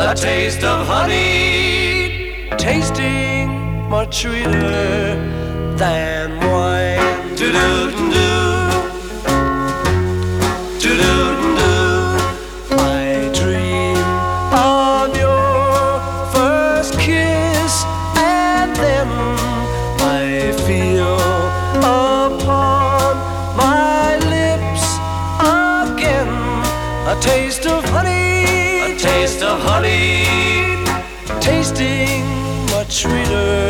a taste of honey, tasting much sweeter than wine. Do-do-do-do, do-do-do-do. I dream of your first kiss, and then I feel upon my lips again a taste of honey, a taste of honey, tasting much sweeter